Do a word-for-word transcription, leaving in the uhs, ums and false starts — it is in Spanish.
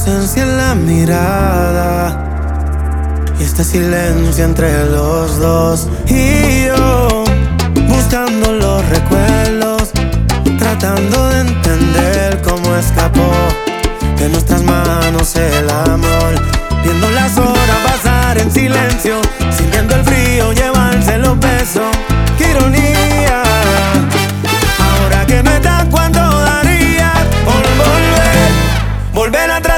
ausencia en la mirada y este silencio entre los dos. Y yo buscando los recuerdos, tratando de entender cómo escapó de nuestras manos el amor. Viendo las horas pasar en silencio, sintiendo el frío llevarse los besos. ¡Qué ironía! Ahora que no estás, ¿cuánto daría por volver? Volver atrás.